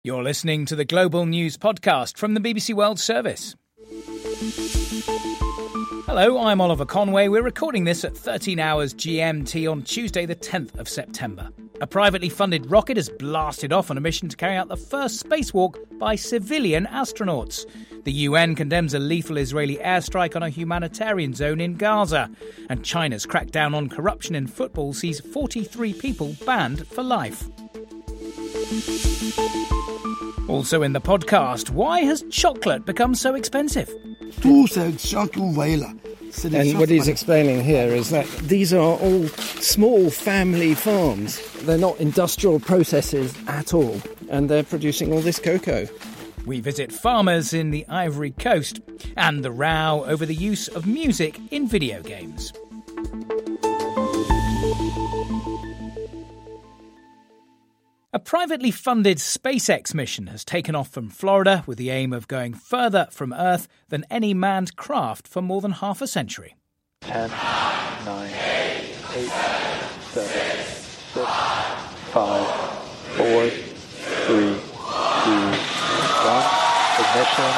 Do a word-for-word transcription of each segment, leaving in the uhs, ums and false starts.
You're listening to the Global News Podcast from the B B C World Service. Hello, I'm Oliver Conway. We're recording this at thirteen hours G M T on Tuesday the tenth of September. A privately funded rocket has blasted off on a mission to carry out the first spacewalk by civilian astronauts. The U N condemns a lethal Israeli airstrike on a humanitarian zone in Gaza. And China's crackdown on corruption in football sees forty-three people banned for life. Also in the podcast, why has chocolate become so expensive? And what he's explaining here is that these are all small family farms. They're not industrial processes at all, and they're producing all this cocoa. We visit farmers in the Ivory Coast and the row over the use of music in video games. A privately funded SpaceX mission has taken off from Florida with the aim of going further from Earth than any manned craft for more than half a century. ten, nine, eight, seven, six, five, four, three, two, one. Ignition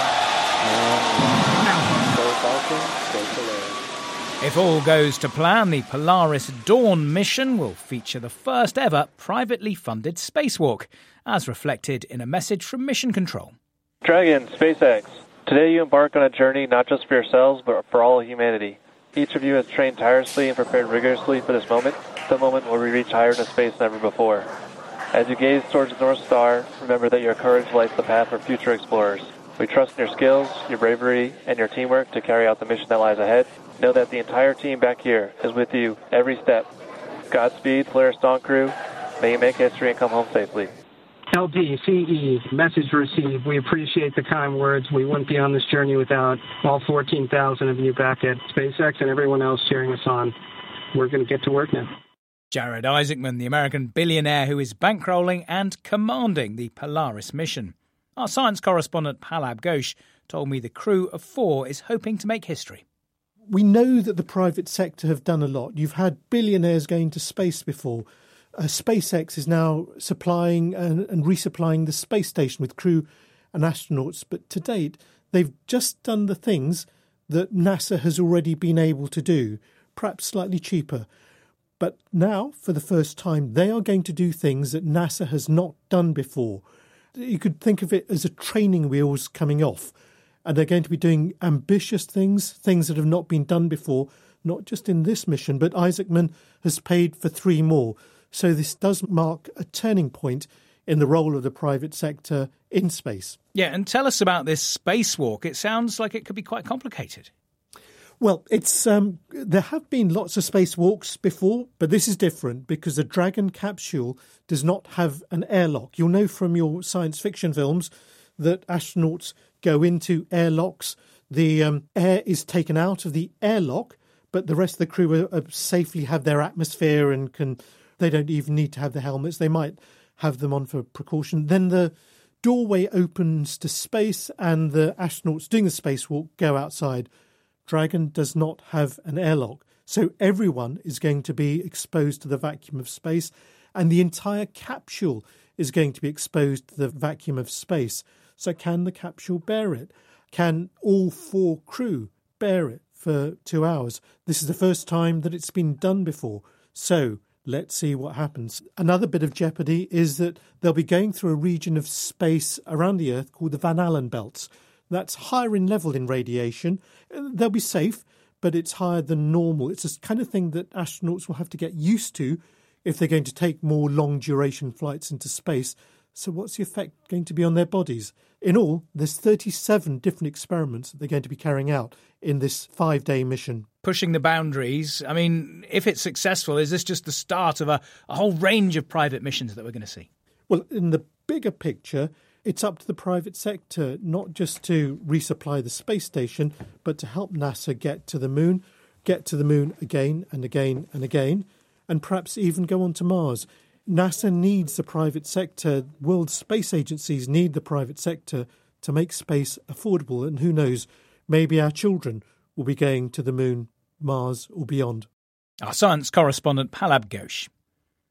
and go Falcon, go Polaris. If all goes to plan, the Polaris Dawn mission will feature the first ever privately funded spacewalk, as reflected in a message from Mission Control. Dragon, SpaceX. Today you embark on a journey not just for yourselves, but for all of humanity. Each of you has trained tirelessly and prepared rigorously for this moment, the moment where we reach higher into space than ever before. As you gaze towards the North Star, remember that your courage lights the path for future explorers. We trust in your skills, your bravery, and your teamwork to carry out the mission that lies ahead. Know that the entire team back here is with you every step. Godspeed, Polaris Dawn crew. May you make history and come home safely. L D C E, message received. We appreciate the kind words. We wouldn't be on this journey without all fourteen thousand of you back at SpaceX and everyone else cheering us on. We're going to get to work now. Jared Isaacman, the American billionaire who is bankrolling and commanding the Polaris mission. Our science correspondent Palab Ghosh told me the crew of four is hoping to make history. We know that the private sector have done a lot. You've had billionaires going to space before. Uh, SpaceX is now supplying and, and resupplying the space station with crew and astronauts. But to date, they've just done the things that NASA has already been able to do, perhaps slightly cheaper. But now, for the first time, they are going to do things that NASA has not done before. You could think of it as a training wheels coming off. And they're going to be doing ambitious things, things that have not been done before, not just in this mission, but Isaacman has paid for three more. So this does mark a turning point in the role of the private sector in space. Yeah, and tell us about this spacewalk. It sounds like it could be quite complicated. Well, it's um, there have been lots of spacewalks before, but this is different because the Dragon capsule does not have an airlock. You'll know from your science fiction films that astronauts go into airlocks. The um, air is taken out of the airlock, but the rest of the crew are, are safely have their atmosphere and can. They don't even need to have the helmets. They might have them on for precaution. Then the doorway opens to space and the astronauts doing the spacewalk go outside. Dragon does not have an airlock, so everyone is going to be exposed to the vacuum of space, and the entire capsule is going to be exposed to the vacuum of space. So can the capsule bear it? Can all four crew bear it for two hours? This is the first time that it's been done before. So let's see what happens. Another bit of jeopardy is that they'll be going through a region of space around the Earth called the Van Allen belts. That's higher in level in radiation. They'll be safe, but it's higher than normal. It's the kind of thing that astronauts will have to get used to if they're going to take more long-duration flights into space. So what's the effect going to be on their bodies? In all, there's thirty-seven different experiments that they're going to be carrying out in this five-day mission. Pushing the boundaries. I mean, if it's successful, is this just the start of a, a whole range of private missions that we're going to see? Well, in the bigger picture, it's up to the private sector not just to resupply the space station, but to help NASA get to the moon, get to the moon again and again and again, and perhaps even go on to Mars. NASA needs the private sector. World space agencies need the private sector to make space affordable. And who knows, maybe our children will be going to the moon, Mars or beyond. Our science correspondent Palab Ghosh.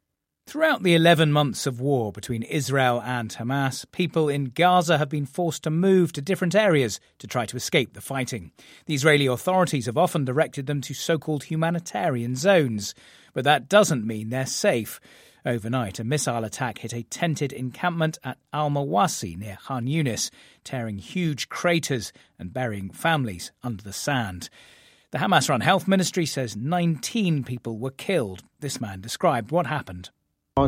Throughout the eleven months of war between Israel and Hamas, people in Gaza have been forced to move to different areas to try to escape the fighting. The Israeli authorities have often directed them to so-called humanitarian zones, but that doesn't mean they're safe. Overnight, a missile attack hit a tented encampment at Al-Mawasi near Khan Yunis, tearing huge craters and burying families under the sand. The Hamas-run health ministry says nineteen people were killed. This man described what happened. I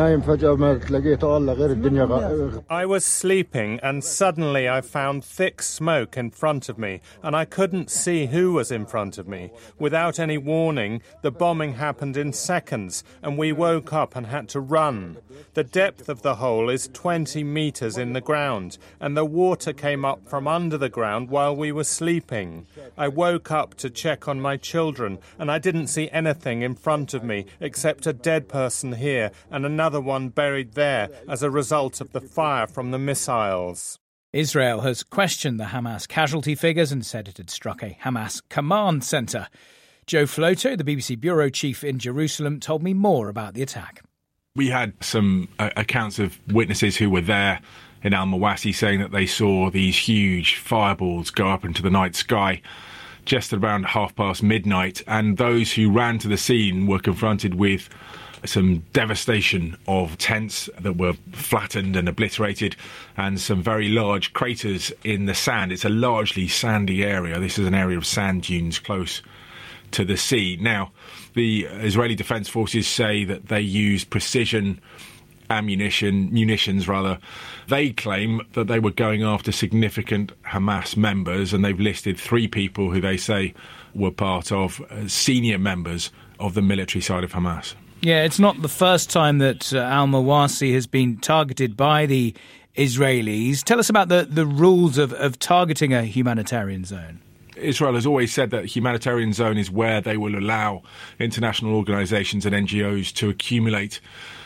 was sleeping and suddenly I found thick smoke in front of me and I couldn't see who was in front of me. Without any warning, the bombing happened in seconds and we woke up and had to run. The depth of the hole is twenty metres in the ground and the water came up from under the ground while we were sleeping. I woke up to check on my children and I didn't see anything in front of me except a dead person here and another one buried there as a result of the fire from the missiles. Israel has questioned the Hamas casualty figures and said it had struck a Hamas command centre. Joe Floto, the B B C bureau chief in Jerusalem, told me more about the attack. We had some uh, accounts of witnesses who were there in Al-Mawasi saying that they saw these huge fireballs go up into the night sky just around half past midnight, and those who ran to the scene were confronted with some devastation of tents that were flattened and obliterated and some very large craters in the sand. It's a largely sandy area. This is an area of sand dunes close to the sea. Now, the Israeli Defense Forces say that they use precision ammunition, munitions rather. They claim that they were going after significant Hamas members, and they've listed three people who they say were part of uh, senior members of the military side of Hamas. Yeah, it's not the first time that uh, Al-Mawasi has been targeted by the Israelis. Tell us about the, the rules of, of targeting a humanitarian zone. Israel has always said that humanitarian zone is where they will allow international organisations and N G Os to accumulate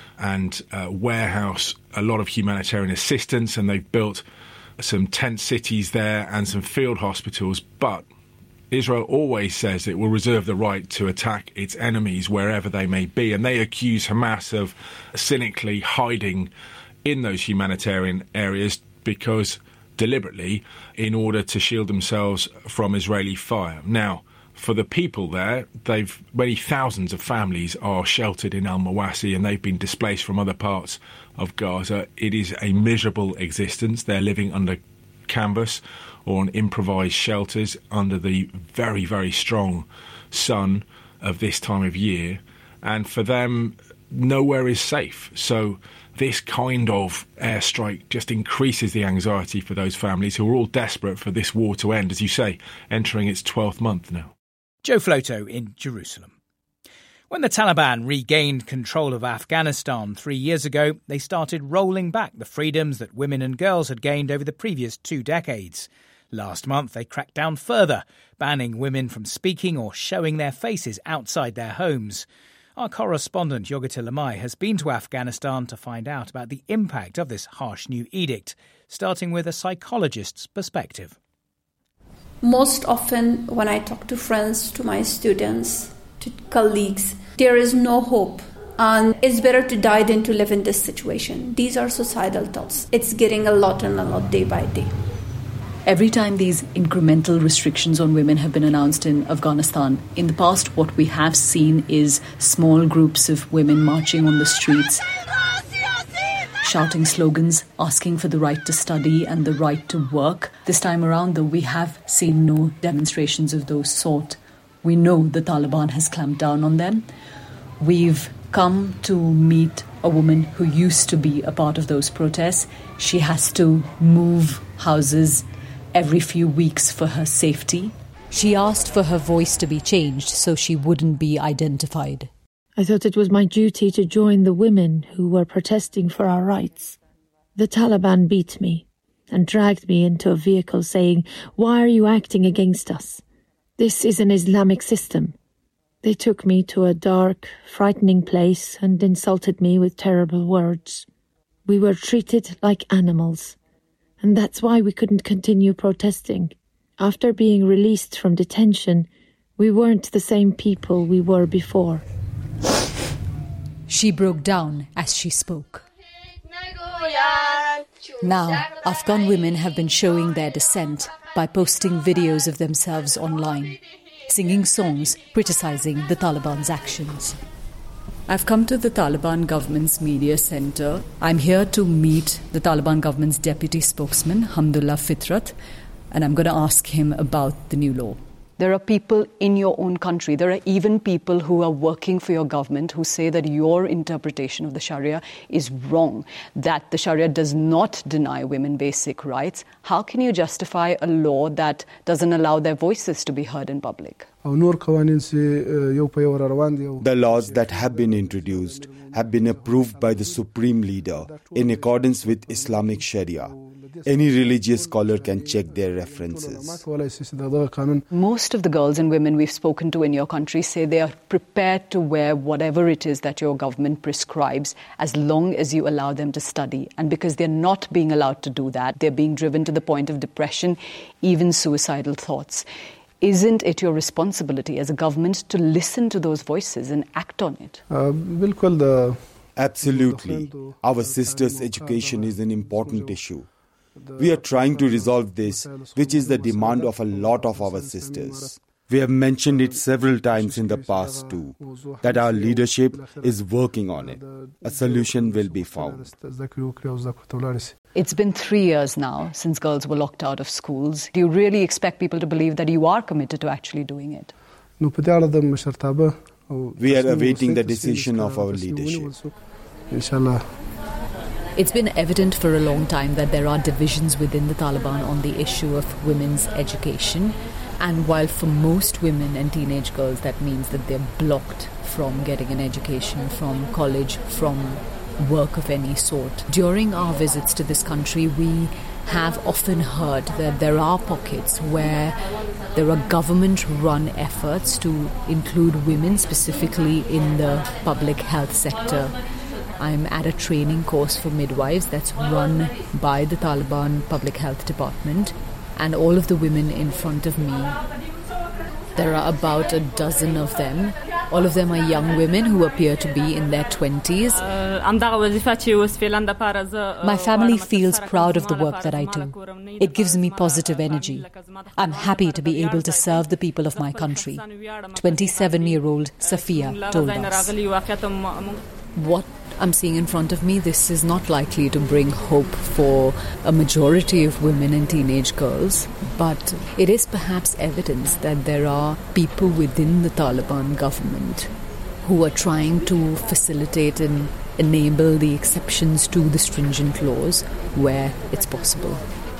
and uh, warehouse a lot of humanitarian assistance, and they've built some tent cities there and some field hospitals. But Israel always says it will reserve the right to attack its enemies wherever they may be, and they accuse Hamas of cynically hiding in those humanitarian areas because deliberately in order to shield themselves from Israeli fire. Now, for the people there, they've many thousands of families are sheltered in Al-Mawasi and they've been displaced from other parts of Gaza. It is a miserable existence. They're living under canvas or on improvised shelters under the very, very strong sun of this time of year. And for them, nowhere is safe. So this kind of airstrike just increases the anxiety for those families who are all desperate for this war to end, as you say, entering its twelfth month now. Joe Floto in Jerusalem. When the Taliban regained control of Afghanistan three years ago, they started rolling back the freedoms that women and girls had gained over the previous two decades. Last month, they cracked down further, banning women from speaking or showing their faces outside their homes. Our correspondent Yogita Lamai has been to Afghanistan to find out about the impact of this harsh new edict, starting with a psychologist's perspective. Most often when I talk to friends, to my students, to colleagues, there is no hope. And it's better to die than to live in this situation. These are societal thoughts. It's getting a lot and a lot day by day. Every time these incremental restrictions on women have been announced in Afghanistan, in the past what we have seen is small groups of women marching on the streets, shouting slogans, asking for the right to study and the right to work. This time around, though, we have seen no demonstrations of those sort. We know the Taliban has clamped down on them. We've come to meet a woman who used to be a part of those protests. She has to move houses every few weeks for her safety. She asked for her voice to be changed so she wouldn't be identified. I thought it was my duty to join the women who were protesting for our rights. The Taliban beat me and dragged me into a vehicle saying, "Why are you acting against us? This is an Islamic system." They took me to a dark, frightening place and insulted me with terrible words. We were treated like animals, and that's why we couldn't continue protesting. After being released from detention, we weren't the same people we were before. She broke down as she spoke. Now, Afghan women have been showing their dissent by posting videos of themselves online, singing songs criticizing the Taliban's actions. I've come to the Taliban government's media center. I'm here to meet the Taliban government's deputy spokesman, Hamdullah Fitrat, and I'm going to ask him about the new law. There are people in your own country, there are even people who are working for your government who say that your interpretation of the Sharia is wrong, that the Sharia does not deny women basic rights. How can you justify a law that doesn't allow their voices to be heard in public? The laws that have been introduced have been approved by the Supreme Leader in accordance with Islamic Sharia. Any religious scholar can check their references. Most of the girls and women we've spoken to in your country say they are prepared to wear whatever it is that your government prescribes as long as you allow them to study. And because they're not being allowed to do that, they're being driven to the point of depression, even suicidal thoughts. Isn't it your responsibility as a government to listen to those voices and act on it? Uh, Absolutely. Our sisters' education is an important issue. We are trying to resolve this, which is the demand of a lot of our sisters. We have mentioned it several times in the past too, that our leadership is working on it. A solution will be found. It's been three years now since girls were locked out of schools. Do you really expect people to believe that you are committed to actually doing it? We are awaiting the decision of our leadership. It's been evident for a long time that there are divisions within the Taliban on the issue of women's education. And while for most women and teenage girls that means that they're blocked from getting an education, from college, from work of any sort, during our visits to this country we have often heard that there are pockets where there are government-run efforts to include women specifically in the public health sector. I'm at a training course for midwives that's run by the Taliban Public Health Department, and all of the women in front of me, there are about a dozen of them. All of them are young women who appear to be in their twenties. My family feels proud of the work that I do. It gives me positive energy. I'm happy to be able to serve the people of my country. twenty-seven-year-old Safiya told us. What I'm seeing in front of me, this is not likely to bring hope for a majority of women and teenage girls, but it is perhaps evidence that there are people within the Taliban government who are trying to facilitate and enable the exceptions to the stringent laws where it's possible.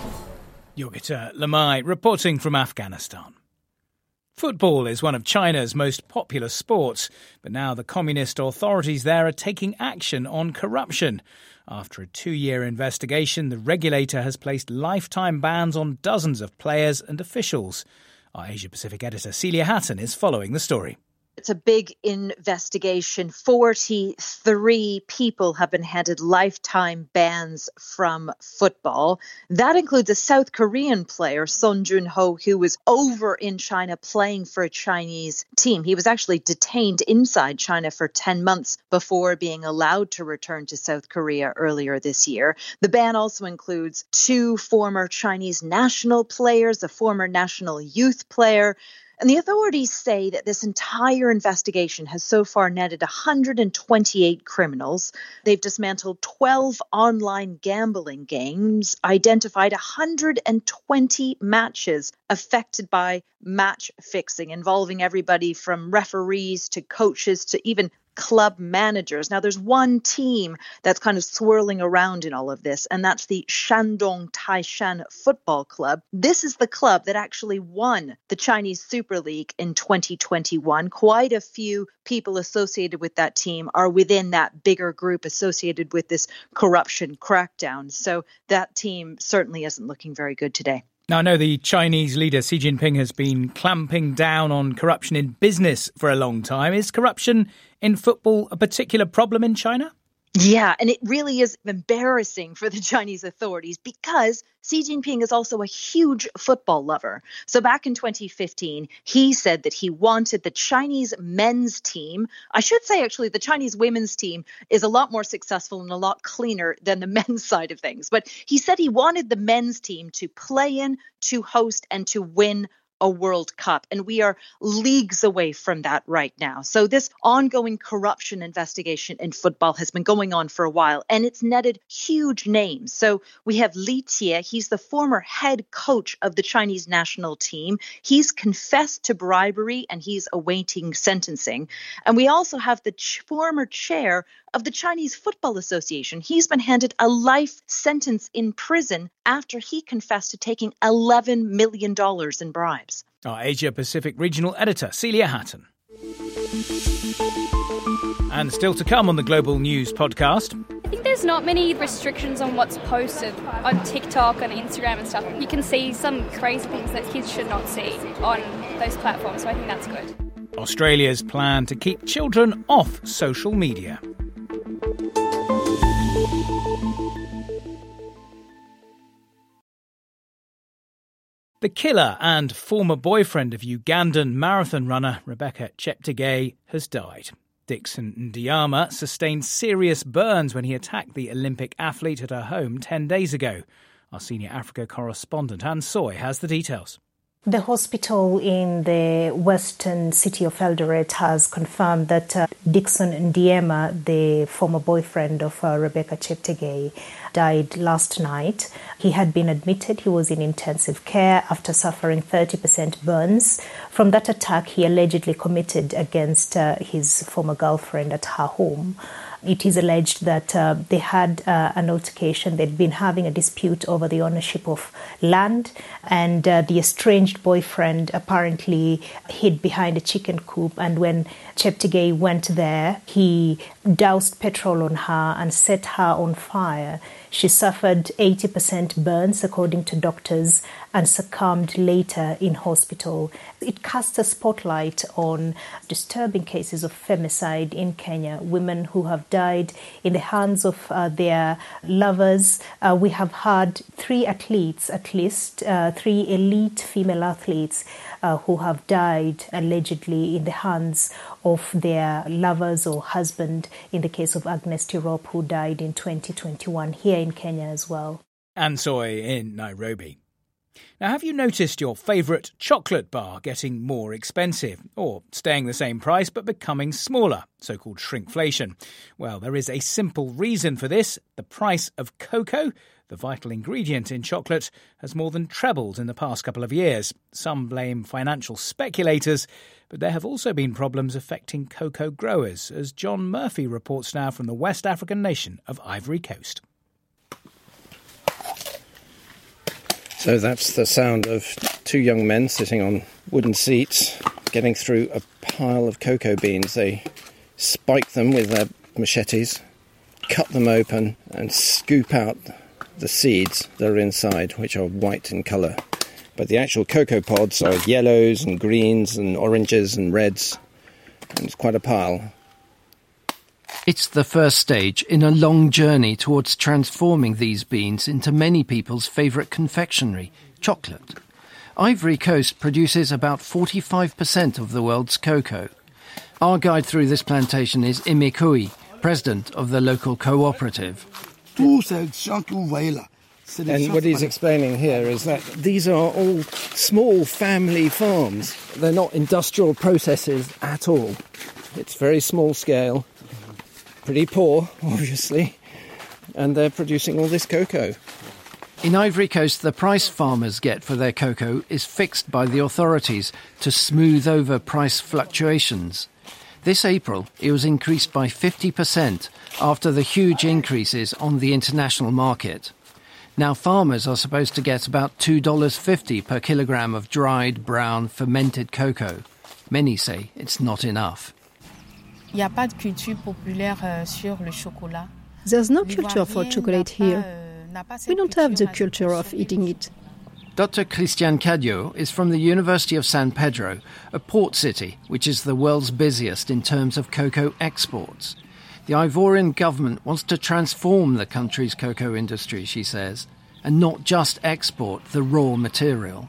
Yogita Lamai reporting from Afghanistan. Football is one of China's most popular sports, but now the communist authorities there are taking action on corruption. After a two-year investigation, the regulator has placed lifetime bans on dozens of players and officials. Our Asia-Pacific editor Celia Hatton is following the story. It's a big investigation. forty-three people have been handed lifetime bans from football. That includes a South Korean player, Son Jun-ho, who was over in China playing for a Chinese team. He was actually detained inside China for ten months before being allowed to return to South Korea earlier this year. The ban also includes two former Chinese national players, a former national youth player. And the authorities say that this entire investigation has so far netted one hundred twenty-eight criminals. They've dismantled twelve online gambling games, identified one hundred twenty matches affected by match fixing, involving everybody from referees to coaches to even club managers. Now, there's one team that's kind of swirling around in all of this, and that's the Shandong Taishan Football Club. This is the club that actually won the Chinese Super League in twenty twenty-one. Quite a few people associated with that team are within that bigger group associated with this corruption crackdown. So that team certainly isn't looking very good today. Now, I know the Chinese leader Xi Jinping has been clamping down on corruption in business for a long time. Is corruption in football a particular problem in China? Yeah, and it really is embarrassing for the Chinese authorities because Xi Jinping is also a huge football lover. So back in twenty fifteen, he said that he wanted the Chinese men's team. I should say, actually, the Chinese women's team is a lot more successful and a lot cleaner than the men's side of things. But he said he wanted the men's team to play in, to host, and to win a World Cup. And we are leagues away from that right now. So this ongoing corruption investigation in football has been going on for a while, and it's netted huge names. So we have Li Jie. He's the former head coach of the Chinese national team. He's confessed to bribery and he's awaiting sentencing. And we also have the ch- former chair of the Chinese Football Association. He's been handed a life sentence in prison after he confessed to taking eleven million dollars in bribes. Our Asia Pacific regional editor, Celia Hatton. And still to come on the Global News podcast. I think there's not many restrictions on what's posted on TikTok and Instagram and stuff. You can see some crazy things that kids should not see on those platforms, so I think that's good. Australia's plan to keep children off social media. The killer and former boyfriend of Ugandan marathon runner Rebecca Cheptegei has died. Dixon Ndiama sustained serious burns when he attacked the Olympic athlete at her home ten days ago. Our senior Africa correspondent Anne Soy has the details. The hospital in the western city of Eldoret has confirmed that uh, Dixon Ndiema, the former boyfriend of uh, Rebecca Cheptegei, died last night. He had been admitted. He was in intensive care after suffering thirty percent burns from that attack he allegedly committed against uh, his former girlfriend at her home. It is alleged that uh, they had uh, an altercation. They'd been having a dispute over the ownership of land, and uh, the estranged boyfriend apparently hid behind a chicken coop. And when Cheptegei went there, he doused petrol on her and set her on fire. She suffered eighty percent burns, according to doctors, and succumbed later in hospital. It casts a spotlight on disturbing cases of femicide in Kenya, women who have died in the hands of uh, their lovers. Uh, we have had three athletes, at least, uh, three elite female athletes uh, who have died allegedly in the hands of their lovers or husband, in the case of Agnes Tirop, who died in twenty twenty-one here in Kenya as well. Anne Soy in Nairobi. Now, have you noticed your favourite chocolate bar getting more expensive, or staying the same price but becoming smaller, so-called shrinkflation? Well, there is a simple reason for this. The price of cocoa, the vital ingredient in chocolate, has more than trebled in the past couple of years. Some blame financial speculators, but there have also been problems affecting cocoa growers, as John Murphy reports now from the West African nation of Ivory Coast. So that's the sound of two young men sitting on wooden seats, getting through a pile of cocoa beans. They spike them with their machetes, cut them open and scoop out the seeds that are inside, which are white in colour. But the actual cocoa pods are yellows and greens and oranges and reds, and it's quite a pile. It's the first stage in a long journey towards transforming these beans into many people's favourite confectionery, chocolate. Ivory Coast produces about forty-five percent of the world's cocoa. Our guide through this plantation is Imekui, president of the local cooperative. And what he's explaining here is that these are all small family farms. They're not industrial processes at all. It's very small scale. Pretty poor, obviously, and they're producing all this cocoa. In Ivory Coast, the price farmers get for their cocoa is fixed by the authorities to smooth over price fluctuations. This April, it was increased by fifty percent after the huge increases on the international market. Now farmers are supposed to get about two dollars fifty per kilogram of dried, brown, fermented cocoa. Many say it's not enough. There's no culture for chocolate here. We don't have the culture of eating it. Doctor Christian Cadio is from the University of San Pedro, a port city which is the world's busiest in terms of cocoa exports. The Ivorian government wants to transform the country's cocoa industry, she says, and not just export the raw material.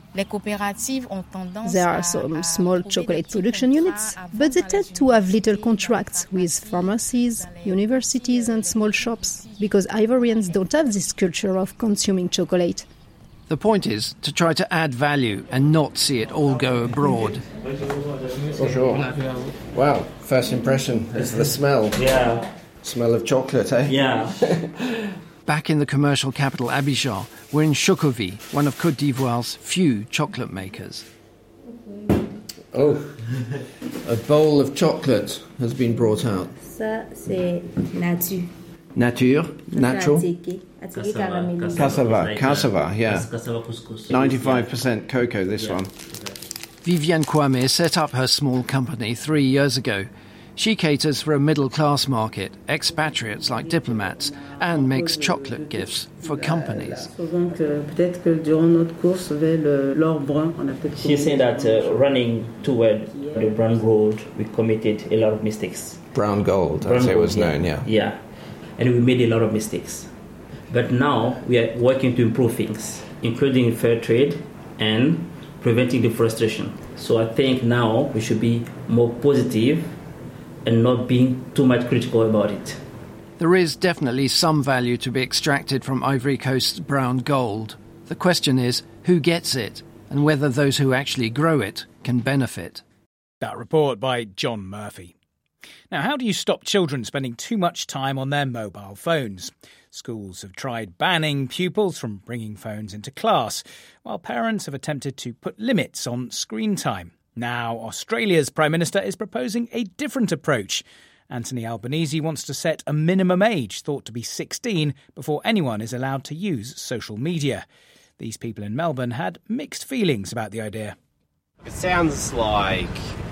There are some small chocolate production units, but they tend to have little contracts with pharmacies, universities and small shops, because Ivorians don't have this culture of consuming chocolate. The point is to try to add value and not see it all go abroad. Bonjour. Wow, first impression is the smell. Yeah. Smell of chocolate, eh? Yeah. Back in the commercial capital Abidjan, we're in Shokovi, one of Côte d'Ivoire's few chocolate makers. Oh, a bowl of chocolate has been brought out. Ça, c'est nature. Nature? Natural? Cassava, Cassava, cassava, yeah. Cassava couscous. ninety-five percent cocoa, this Yeah. one. Viviane Kwame set up her small company three years ago. She caters for a middle-class market, expatriates like diplomats, and makes chocolate gifts for companies. She said that uh, running toward the brown gold, we committed a lot of mistakes. Brown gold, Brown as it gold, was known, yeah. Yeah, and we made a lot of mistakes. But now we are working to improve things, including fair trade and preventing deforestation. So I think now we should be more positive and not being too much critical about it. There is definitely some value to be extracted from Ivory Coast's brown gold. The question is who gets it and whether those who actually grow it can benefit. That report by John Murphy. Now, how do you stop children spending too much time on their mobile phones? Schools have tried banning pupils from bringing phones into class, while parents have attempted to put limits on screen time. Now, Australia's Prime Minister is proposing a different approach. Anthony Albanese wants to set a minimum age, thought to be sixteen, before anyone is allowed to use social media. These people in Melbourne had mixed feelings about the idea. It sounds like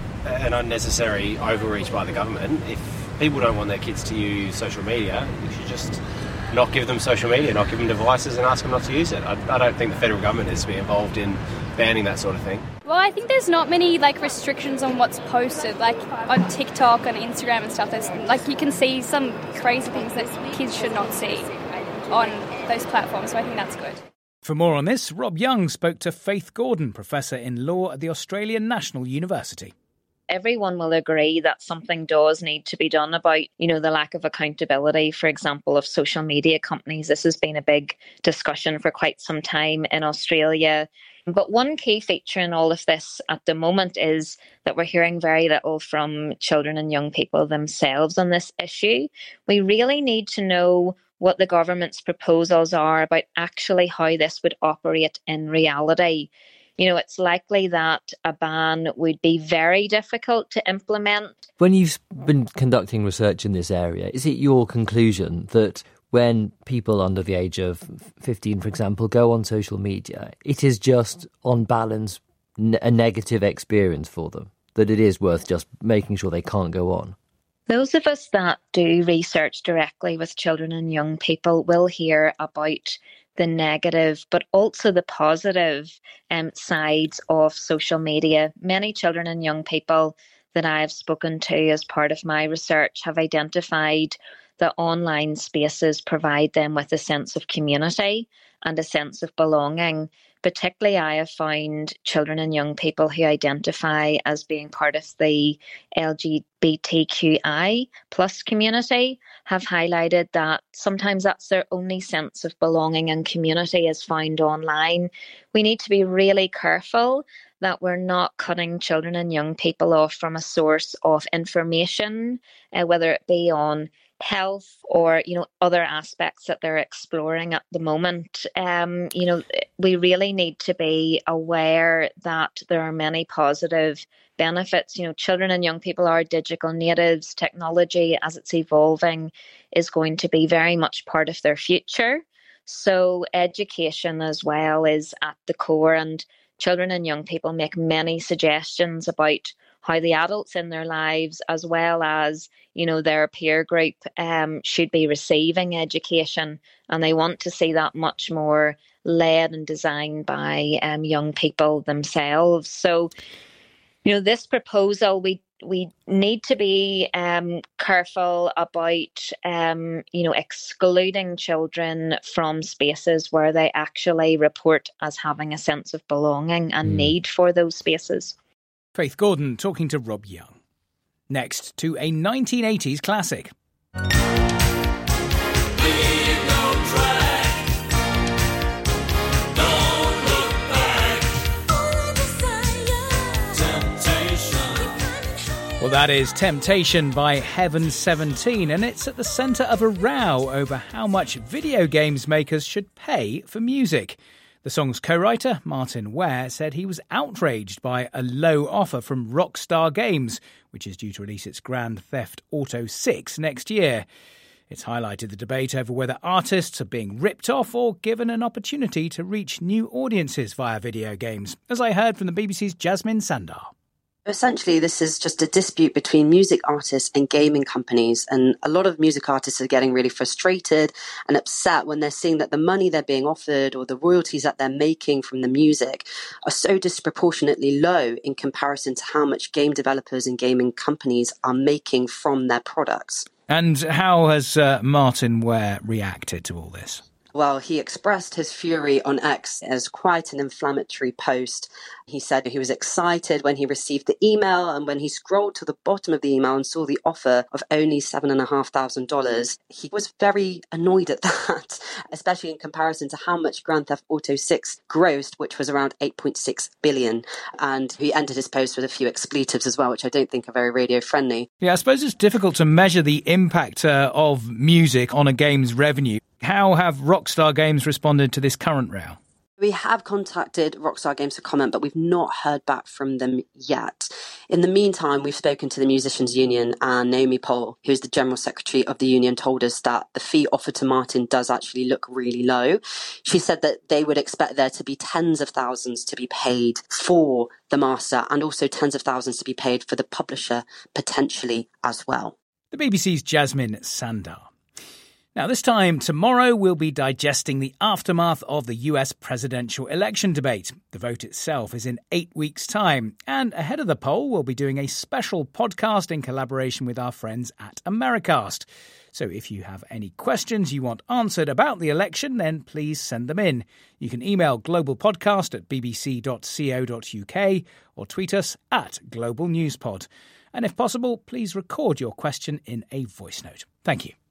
an unnecessary overreach by the government. If people don't want their kids to use social media, you should just not give them social media, not give them devices and ask them not to use it. I, I don't think the federal government needs to be involved in banning that sort of thing. Well, I think there's not many like restrictions on what's posted, like on TikTok and Instagram and stuff. There's like you can see some crazy things that kids should not see on those platforms, so I think that's good. For more on this, Rob Young spoke to Faith Gordon, Professor in Law at the Australian National University. Everyone will agree that something does need to be done about, you know, the lack of accountability, for example, of social media companies. This has been a big discussion for quite some time in Australia. But one key feature in all of this at the moment is that we're hearing very little from children and young people themselves on this issue. We really need to know what the government's proposals are about actually how this would operate in reality. You know, it's likely that a ban would be very difficult to implement. When you've been conducting research in this area, is it your conclusion that when people under the age of fifteen, for example, go on social media, it is just, on balance, a negative experience for them? That it is worth just making sure they can't go on? Those of us that do research directly with children and young people will hear about the negative, but also the positive um, sides of social media. Many children and young people that I have spoken to as part of my research have identified that online spaces provide them with a sense of community and a sense of belonging. Particularly, I have found children and young people who identify as being part of the L G B T Q I plus community have highlighted that sometimes that's their only sense of belonging and community is found online. We need to be really careful that we're not cutting children and young people off from a source of information, uh, whether it be on health or, you know, other aspects that they're exploring at the moment. Um, you know, we really need to be aware that there are many positive benefits. You know, children and young people are digital natives. Technology, as it's evolving, is going to be very much part of their future. So education as well is at the core, and children and young people make many suggestions about how the adults in their lives, as well as, you know, their peer group, um, should be receiving education. And they want to see that much more led and designed by um, young people themselves. So, you know, this proposal, we We need to be um, careful about, um, you know, excluding children from spaces where they actually report as having a sense of belonging and mm. need for those spaces. Faith Gordon talking to Rob Young. Next, to a nineteen eighties classic. Well, that is Temptation by Heaven seventeen, and it's at the centre of a row over how much video games makers should pay for music. The song's co-writer, Martin Ware, said he was outraged by a low offer from Rockstar Games, which is due to release its Grand Theft Auto six next year. It's highlighted the debate over whether artists are being ripped off or given an opportunity to reach new audiences via video games, as I heard from the B B C's Jasmine Sandar. Essentially, this is just a dispute between music artists and gaming companies, and a lot of music artists are getting really frustrated and upset when they're seeing that the money they're being offered or the royalties that they're making from the music are so disproportionately low in comparison to how much game developers and gaming companies are making from their products. And how has uh, Martin Ware reacted to all this? Well, he expressed his fury on X as quite an inflammatory post. He said he was excited when he received the email, and when he scrolled to the bottom of the email and saw the offer of only seven thousand five hundred dollars, he was very annoyed at that, especially in comparison to how much Grand Theft Auto six grossed, which was around eight point six billion dollars. And he ended his post with a few expletives as well, which I don't think are very radio-friendly. Yeah, I suppose it's difficult to measure the impact uh, of music on a game's revenue. How have Rockstar Games responded to this current row? We have contacted Rockstar Games for comment, but we've not heard back from them yet. In the meantime, we've spoken to the Musicians Union, and Naomi Poll, who's the General Secretary of the union, told us that the fee offered to Martin does actually look really low. She said that they would expect there to be tens of thousands to be paid for the master, and also tens of thousands to be paid for the publisher, potentially as well. The B B C's Jasmine Sandar. Now, this time tomorrow, we'll be digesting the aftermath of the U S presidential election debate. The vote itself is in eight weeks' time. And ahead of the poll, we'll be doing a special podcast in collaboration with our friends at Americast. So if you have any questions you want answered about the election, then please send them in. You can email globalpodcast at b b c dot co dot u k or tweet us at globalnewspod. And if possible, please record your question in a voice note. Thank you.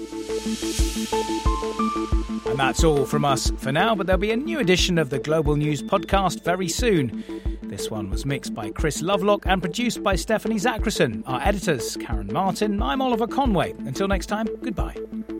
And that's all from us for now, but there'll be a new edition of the Global News Podcast very soon. This one was mixed by Chris Lovelock and produced by Stephanie Zachrison. Our editors, Karen Martin. I'm Oliver Conway. Until next time, goodbye.